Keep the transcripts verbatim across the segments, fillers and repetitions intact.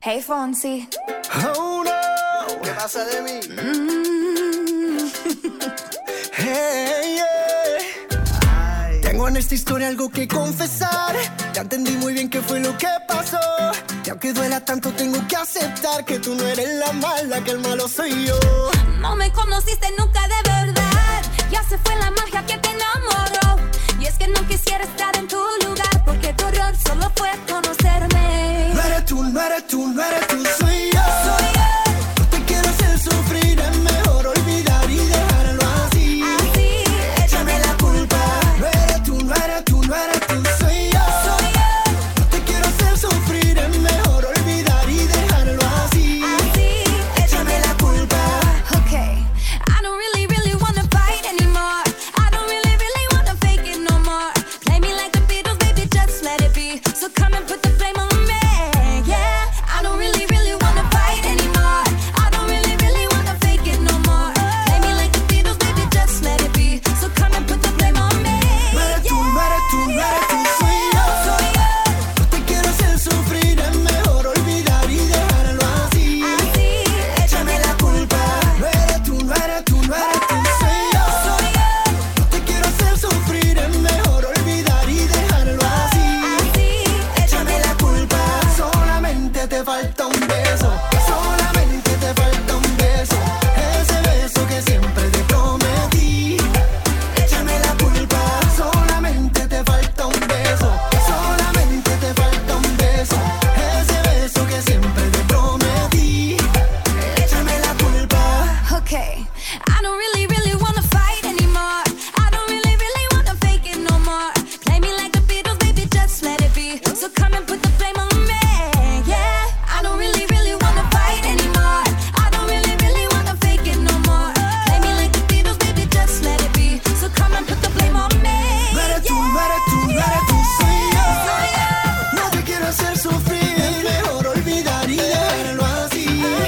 Hey Fonsi. Oh no, ¿qué pasa de mí? Mm. Hey, yeah. Ay. Tengo en esta historia algo que confesar. Ya entendí muy bien qué fue lo que pasó. Y aunque duela tanto tengo que aceptar que tú no eres la mala, que el malo soy yo. No me conociste nunca de verdad. Ya se fue la magia que te enamoró. Y es que no quisiera estar en tu lugar, porque tu error solo fue conocerme. No eres tú, no eres tú, no eres tú, soy yo. Soy yo. No te quiero hacer sufrir, es mejor olvidar y dejarlo así. Así. Échame la culpa. No eres tú, no eres tú, no eres tú, soy yo. Soy yo. No te quiero hacer sufrir, es mejor olvidar y dejarlo así. Así. Échame la culpa. Okay. I don't really, really wanna fight anymore. I don't really, really wanna fake it no more. Play me like the Beatles, baby, just let it be. So come and put the blame on me. Yeah. I don't really, really wanna fight anymore. I don't really, really wanna fake it no more. Play me like the Beatles, baby, just let it be. So come and put the blame on me. No eres tú, no eres tú, no eres tú, soy yo. Soy yo. No te quiero hacer sufrir, es mejor olvidar y dejarlo así. Así. Échame la culpa. No eres tú, no eres tú, no eres tú, soy yo. Soy yo. No te quiero hacer sufrir, es mejor olvidar y dejarlo así. Así. Échame la culpa. Solamente te falta un beso. Solamente te falta un beso. Ese beso que siempre te prometí. Échame la culpa. Solamente te falta un beso. Solamente te falta un beso. Ese beso que siempre te prometí. Échame la culpa. Okay. I don't really, really wanna fight anymore. I don't really, really wanna fake it no more. Play me like the Beatles, baby, just let it be. So come and put the blame on me. Yeah. I don't really, really wanna fight anymore. I don't really, really wanna fake it no more. Play me like the Beatles, baby, just let it be. So come and put the blame on me. No eres tú, no eres tú, no eres tú, soy yo. Soy yo. No te quiero hacer sufrir, es mejor olvidar y dejarlo así.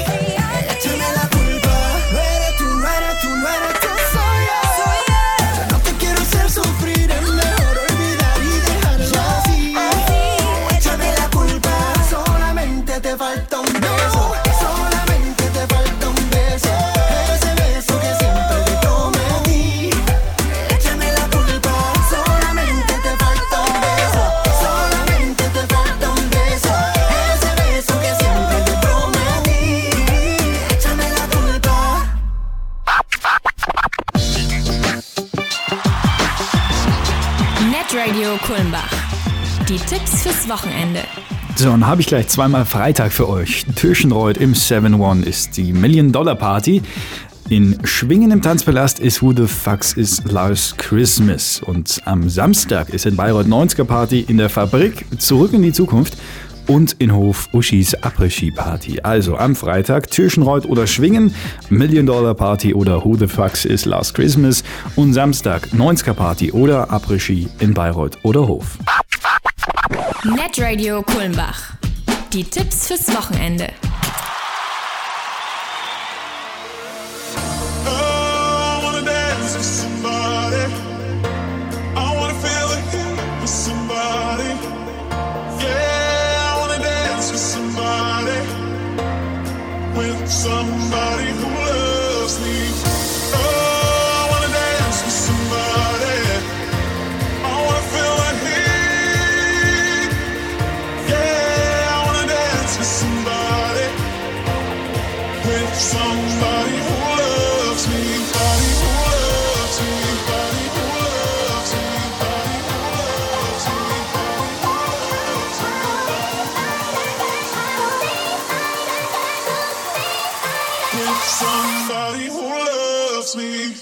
Échame la culpa. No eres tú, no eres tú, no eres tú, soy yo. Soy yo. No te quiero hacer sufrir, es mejor olvidar y dejarlo así. Échame la culpa. Solamente te falta un beso. Solamente te falta un beso. Ese beso que siempre te prometí. Échame la culpa. Solamente te falta un beso. Solamente te falta un beso. Ese beso que siempre te prometí. Échame la culpa. Netradio Kulmbach. Die Tipps fürs Wochenende. So, dann habe ich gleich zweimal Freitag für euch. Türchenreuth im seven one ist die Million Dollar Party. In Schwingen im Tanzpalast ist Who the Fucks is Last Christmas. Und am Samstag ist in Bayreuth neunziger Party in der Fabrik Zurück in die Zukunft. Und in Hof Uschis Après-Ski-Party. Also am Freitag Türchenreuth oder Schwingen, Million Dollar Party oder Who the Fucks is Last Christmas. Und Samstag neunziger Party oder Après-Ski in Bayreuth oder Hof. Netradio Kulmbach. Die Tipps fürs Wochenende. I wanna dance with somebody. I wanna feel the heat with somebody. Yeah, I wanna dance with somebody. With somebody who loves me. Oh, I wanna dance with somebody. I wanna feel the heat. Yeah, I wanna dance with somebody. With somebody who loves me, body who loves me, body who loves me, body who loves me, body who loves me. With somebody who loves me.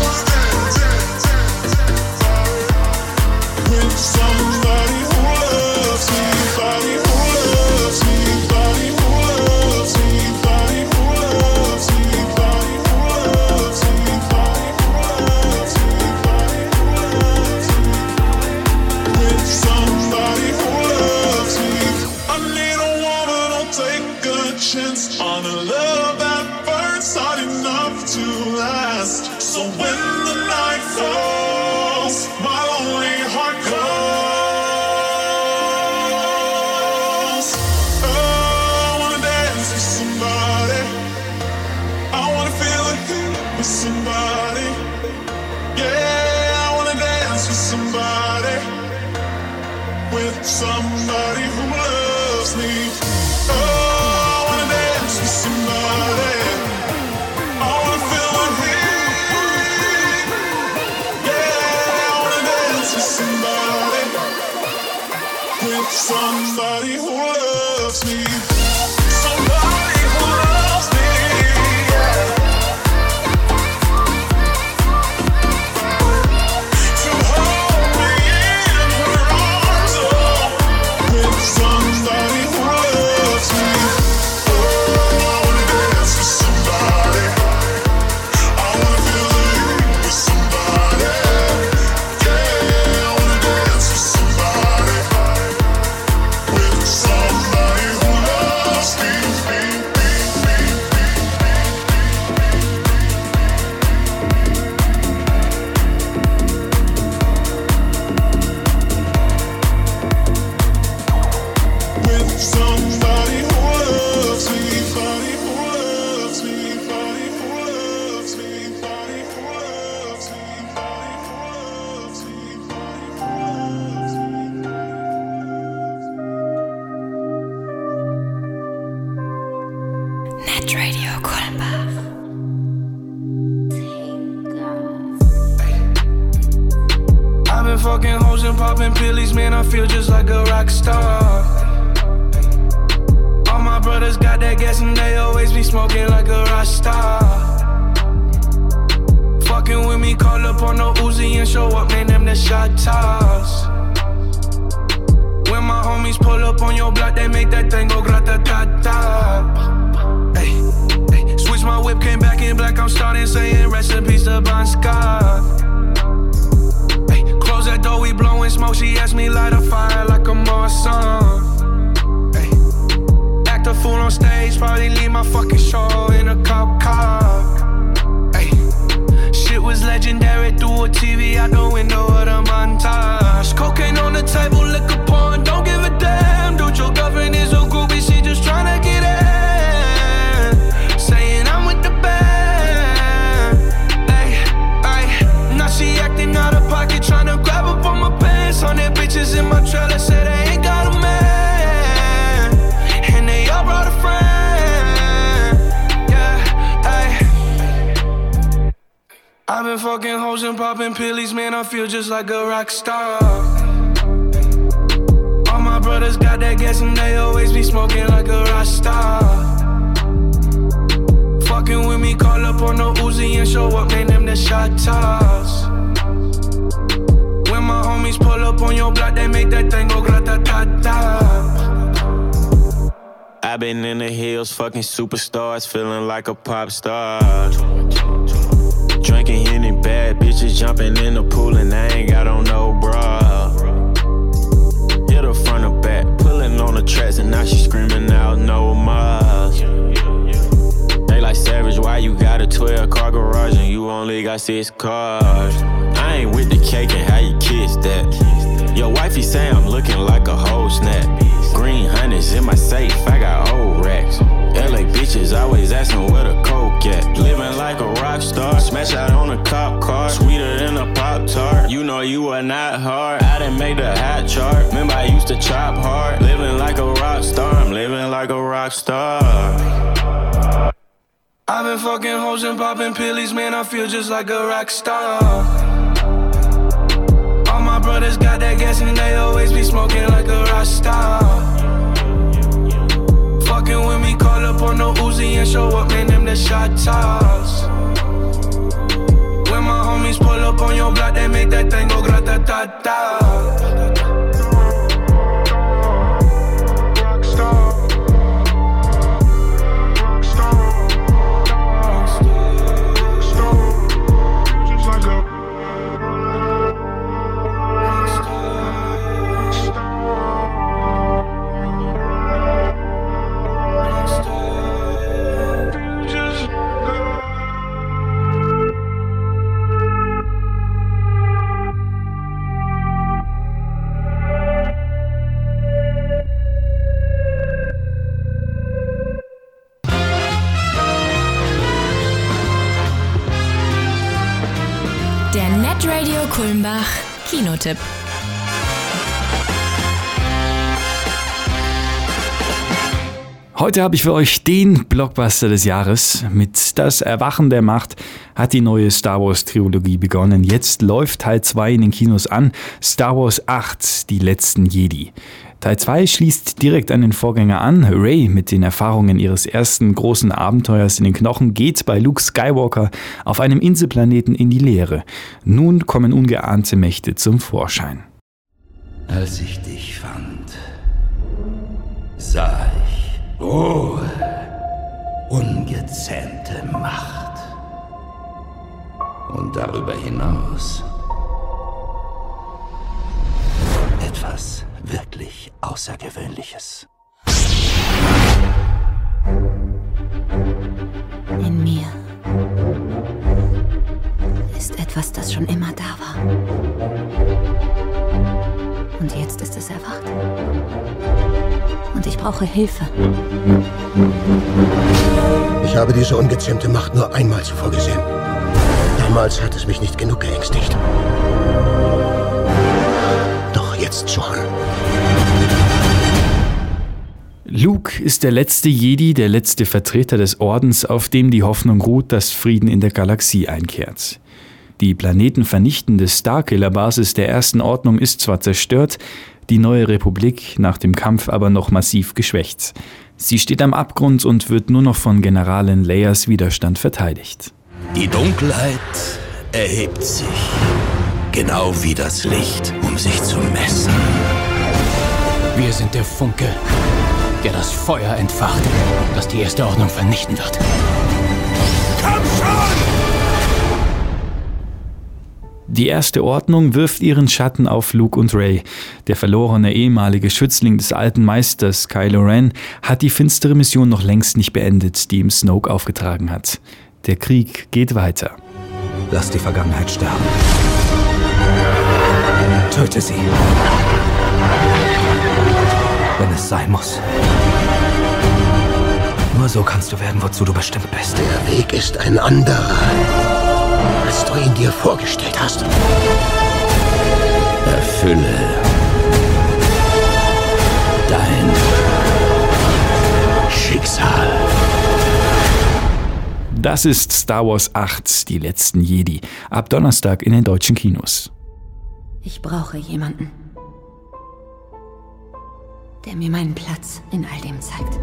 Somebody who loves last. So when the night falls, my lonely heart calls. Oh, I wanna dance with somebody. I wanna feel the heat with somebody. Yeah, I wanna dance with somebody. With somebody who loves me. Oh, I wanna dance with somebody. I wanna feel the heat. Yeah, I wanna dance with somebody. With somebody who loves me. Somebody who loves me. Yeah. To hold me in her arms. Oh, with somebody who loves me. Oh, I wanna dance with somebody. I wanna feel the heat with somebody. Yeah, I wanna dance with somebody. With somebody who loves me. With somebody who loves me, body who loves me, body who loves me, body who loves me, body who loves me, body who loves me. Net Radio Kulmbach. I've been fucking hoes and popping pillies, man, I feel just like a rock star. All my brothers got that gas and they always be smoking like a rock star. Fucking with me, call up on the Uzi and show up, name them the shot toss. When my homies pull up on your block, they make that thing go grata-ta-ta. Ay, ay. Switch my whip, came back in black, I'm starting saying rest in peace to Bon Scott. Ay, close that door, we blowing smoke, she asked me light a fire like a Marsan. Ay, act a fool on stage, probably leave my fucking show in a cop car. Ay, shit was legendary through a T V out the window of the montage. Cocaine on the table, liquor porn, don't give a damn. Dude, your girlfriend is a groupie, she just tryna get in. Saying I'm with the band. Ay, ay, now she acting out of pocket, tryna grab up on my pants. On their bitches in my trailer, say they ain't got a man. And they all brought a friend. Yeah, ay. I've been fucking hoes and popping pillies, man, I feel just like a rock star. All my brothers got that gas and they always be smoking like a rock star. Fucking with me, call up on the Uzi and show up, name them the shot toss. When my homies pull up on your block, they make that thing go grata-ta-ta. I've been in the hills, fucking superstars, feeling like a pop star. Drinking Henny, bad bitches jumping in the pool and I ain't got on no bra. Hit her front or back, pulling on the tracks and now she screaming out no more. They like Savage, why you got a twelve car garage and you only got six cars? I ain't with the cake and how you kiss that. Your wifey say I'm looking like a whole snap. Green hundreds in my safe, I got old racks. L A bitches always asking where the coke at. Living like a rock star, smash out on a cop car. Sweeter than a Pop-Tart, you know you are not hard. I done made the hot chart, remember I used to chop hard. Living like a rock star, I'm living like a rock star. I've been fucking hoes and popping pillies, man, I feel just like a rock star. All my brothers got that gas and they always be smoking like a rock star. Fucking with me, call up on the Uzi and show up, man, them the shot toss. When my homies pull up on your block, they make that thing go grata-ta-ta. Der Netradio Kulmbach Kinotipp. Heute habe ich für euch den Blockbuster des Jahres. Mit Das Erwachen der Macht hat die neue Star Wars Trilogie begonnen. Jetzt läuft Teil zwei in den Kinos an. Star Wars acht, die letzten Jedi. Teil zwei schließt direkt an den Vorgänger an. Rey mit den Erfahrungen ihres ersten großen Abenteuers in den Knochen geht bei Luke Skywalker auf einem Inselplaneten in die Leere. Nun kommen ungeahnte Mächte zum Vorschein. Als ich dich fand, sah ich, oh, ungezähmte Macht. Und darüber hinaus etwas wirklich Außergewöhnliches. In mir ist etwas, das schon immer da war. Und jetzt ist es erwacht. Und ich brauche Hilfe. Ich habe diese ungezähmte Macht nur einmal zuvor gesehen. Damals hat es mich nicht genug geängstigt. Doch jetzt schon. Luke ist der letzte Jedi, der letzte Vertreter des Ordens, auf dem die Hoffnung ruht, dass Frieden in der Galaxie einkehrt. Die planetenvernichtende Starkiller-Basis der Ersten Ordnung ist zwar zerstört, die neue Republik nach dem Kampf aber noch massiv geschwächt. Sie steht am Abgrund und wird nur noch von Generalin Leias Widerstand verteidigt. Die Dunkelheit erhebt sich, genau wie das Licht, um sich zu messen. Wir sind der Funke, der das Feuer entfacht, das die Erste Ordnung vernichten wird. Komm schon! Die Erste Ordnung wirft ihren Schatten auf Luke und Rey. Der verlorene ehemalige Schützling des alten Meisters, Kylo Ren, hat die finstere Mission noch längst nicht beendet, die ihm Snoke aufgetragen hat. Der Krieg geht weiter. Lass die Vergangenheit sterben. Töte sie. Wenn es sein muss. Nur so kannst du werden, wozu du bestimmt bist. Der Weg ist ein anderer, als du ihn dir vorgestellt hast. Erfülle dein Schicksal. Das ist Star Wars acht, die letzten Jedi. Ab Donnerstag in den deutschen Kinos. Ich brauche jemanden, der mir meinen Platz in all dem zeigt.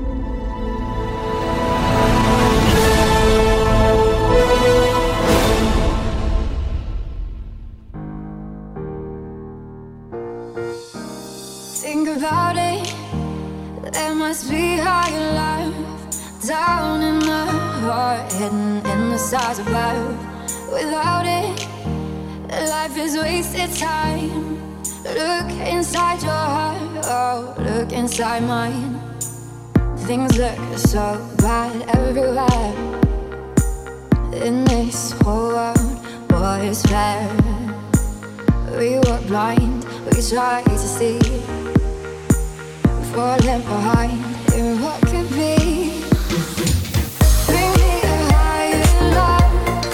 Think about it, there must be higher life down in the heart, hidden in the stars above. Without it, life is wasted time. Look inside your heart, oh, look inside mine. Things look so bad everywhere. In this whole world, what is fair? We were blind, we tried to see. Falling behind in what could be. Bring me a higher love.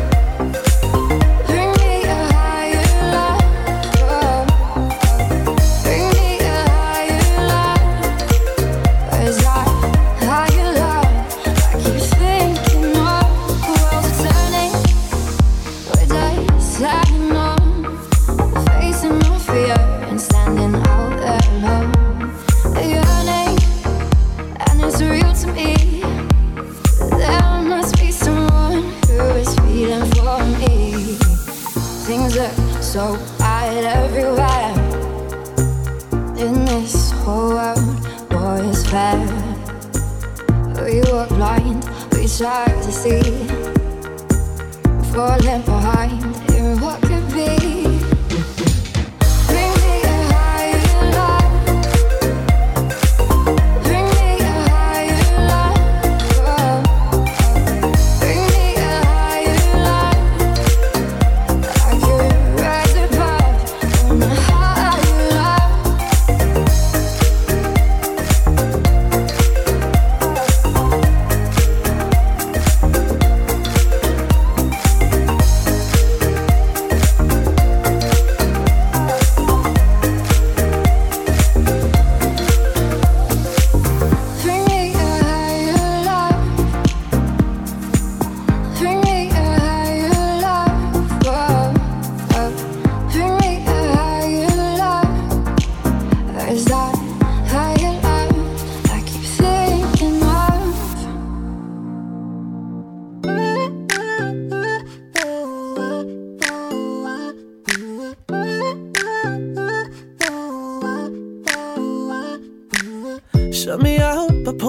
Bring me a higher love. Oh. Bring me a higher love. Where's our higher love? I keep thinking of the world's turning. We're just standing on, facing my fear and standing out there alone. Yearning, and it's real to me. There must be someone who is feeling for me. Things look so bad everywhere. In this whole world, what is fair? We were blind, we tried to see. Falling behind in what could be.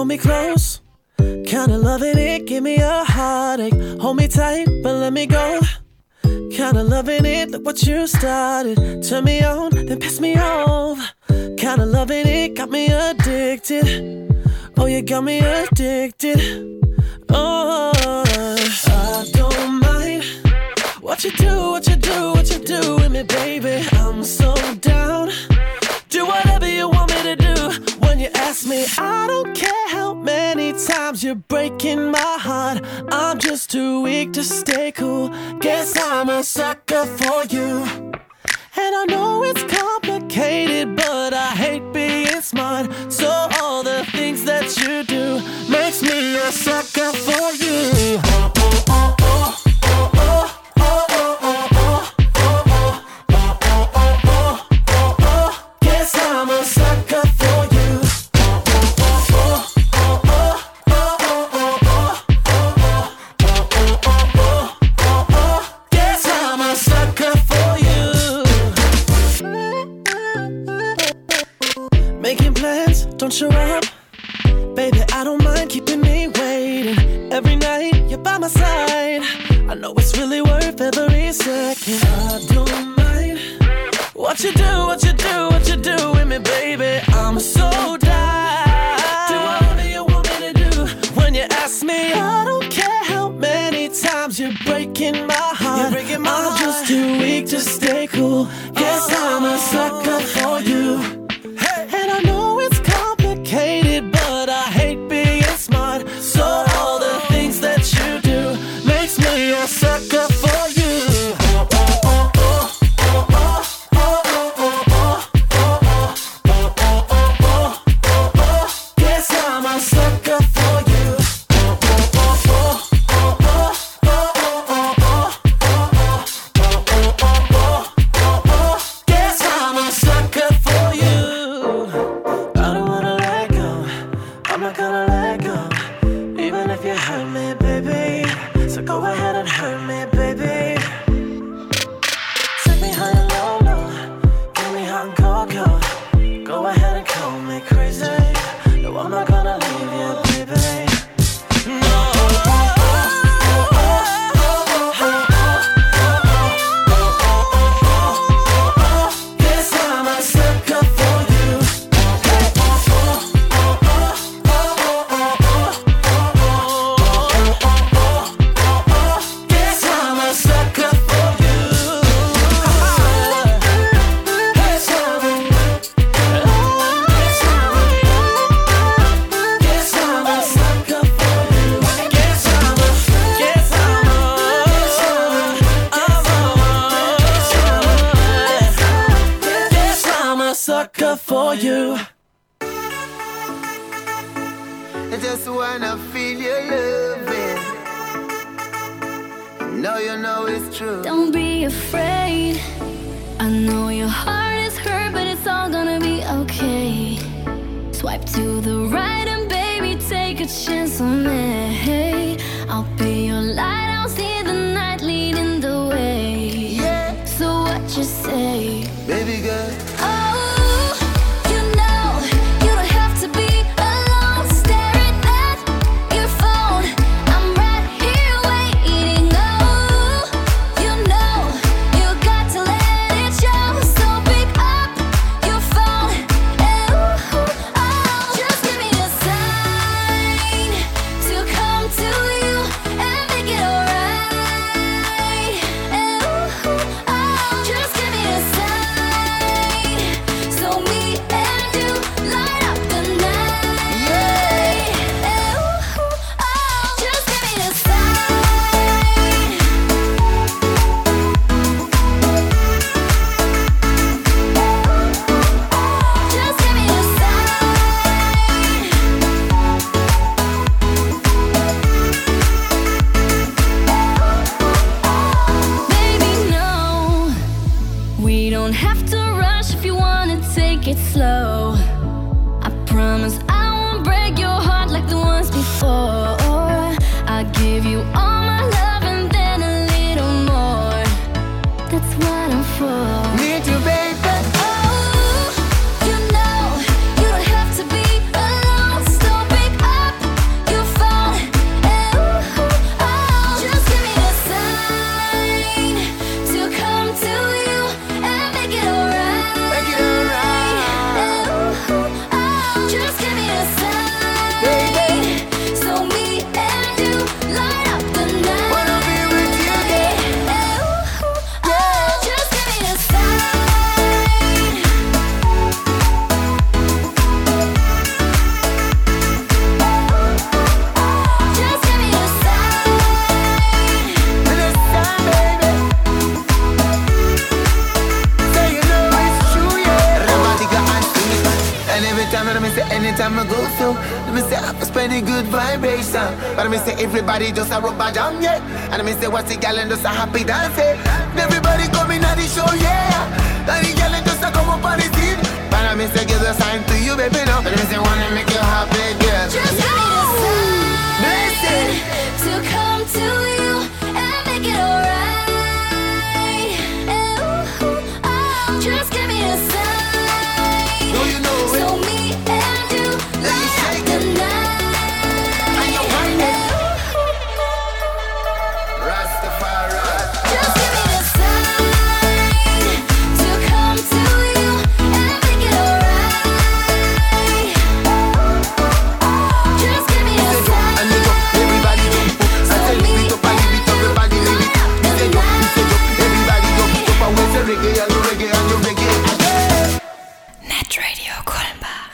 hold me close. Kinda loving it, give me a heartache. Hold me tight, but let me go. Kinda loving it, look what you started. Turn me on, then piss me off. Kinda loving it, got me addicted. Oh, you got me addicted. Oh, I don't mind what you do, what you do, what you do with me, baby. I'm so down. Do whatever you want me to do. When you ask me, I don't care how many times you're breaking my heart. I'm just too weak to stay cool. Guess I'm a sucker for you. And I know it's complicated, but I hate being smart. So all the things that you do makes me a sucker for you. Oh, oh, oh, oh. I'm a sucker for you. Guess I'm a sucker for you. Making plans, don't show up. Baby, I don't mind keeping me waiting. Every night, you're by my side. I know it's really worth every second. I don't mind what you do, what you do, what you do with me, baby. I'm so down. Do whatever you want me to do. When you ask me, I don't care how many times you're breaking my heart. You're breaking my I'm heart. Just too weak to stay cool. Guess oh, I'm a sucker for you. Hey. And I know it's complicated, but I hate being smart. So all the things that you do makes me a sucker for you. Sucker for you. I just wanna feel your loving. No, you know it's true. Don't be afraid. I know your heart is hurt, but it's all gonna be okay. Swipe to the right and baby, take a chance on me. I'll be your light, I'll see the night leading the way. Yeah. So what you say, baby girl? Oh. Oh, you know you don't have to be alone. So pick up anytime I go through. Let me say I spend a good vibration. But I me say everybody just a rubber jam, yeah. And I me say what's the gal and just a happy dance, yeah. Everybody coming at the show, yeah. And the gal and just a come up on the scene. But I me say give the sign to you, baby, no. But I me say wanna make you happy, girl. Just give me the sign, blessed to come to you and make it alright. Ooh, oh, just give me the sign. No, you know it. So me and you light the night. And you want it. Rastafari. Just give me the sign to come to you and make it alright. Just give me the sign. And you jump, everybody jump up. I say leave it up, I leave it up, everybody leave it. Me say jump, me say jump, everybody jump up. And we say reggae, and you reggae, and you reggae. Net Radio Kulmbach.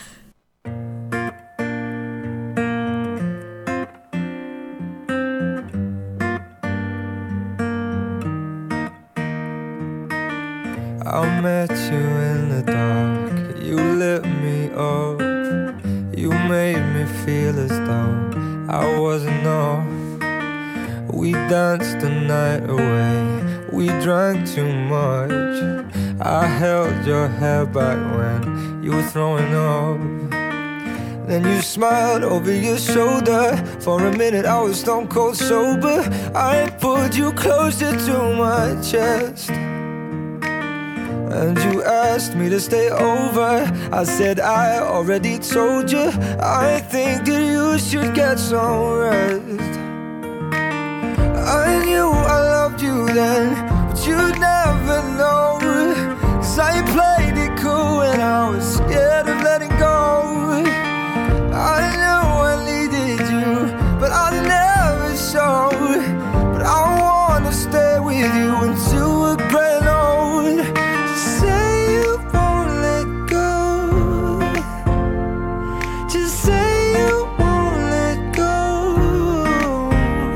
I met you in the dark, you lit me up. You made me feel as though I wasn't off. We danced the night away, we drank too much. I held your hair back when you were throwing up. Then you smiled over your shoulder. For a minute I was stone cold sober. I pulled you closer to my chest, and you asked me to stay over. I said I already told you. I think that you should get some rest. I knew I loved you then, but you'd never know. Cause I played it cool and I was scared of letting go. I knew I needed you, but I never showed. But I wanna stay with you until we're grown old. Just say you won't let go. Just say you won't let go.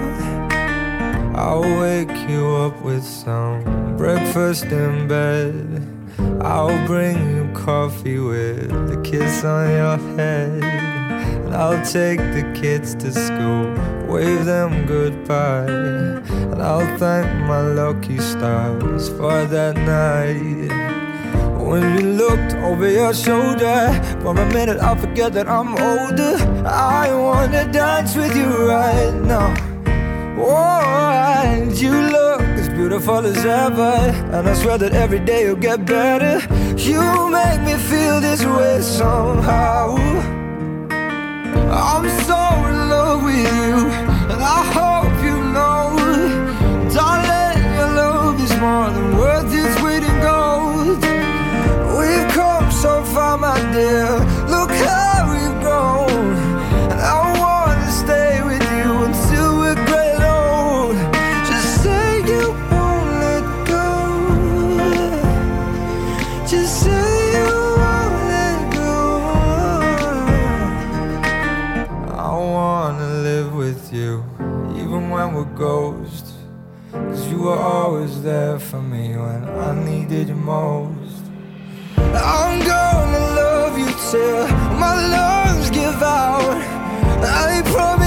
I'll wake you up with some breakfast in bed. I'll bring you coffee with a kiss on your head. And I'll take the kids to school, wave them goodbye. And I'll thank my lucky stars for that night. When you looked over your shoulder, for a minute I forget that I'm older. I wanna dance with you right now. Oh, and you look as beautiful as ever, and I swear that every day you'll get better. You make me feel this way somehow. I'm so in love with you, and I hope you know, darling, your love is more than worth its weight in gold. We've come so far, my dear, look how we've grown. And I wanna stay with you until we're great old. Just say you won't let go. Just say you won't let go. I wanna live with you, even when we're ghosts. Cause you were always there for me when I needed you most. I'm gonna love you till my lungs give out. I promise